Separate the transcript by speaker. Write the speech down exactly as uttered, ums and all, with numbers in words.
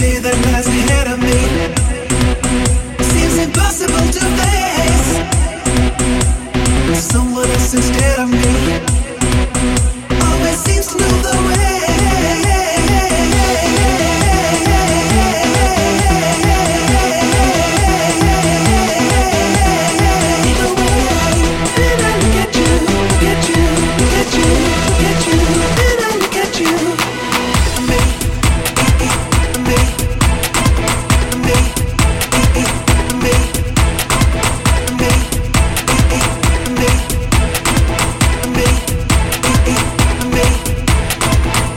Speaker 1: day that lies ahead of me seems impossible to face. Someone else instead of me always seems to know the way.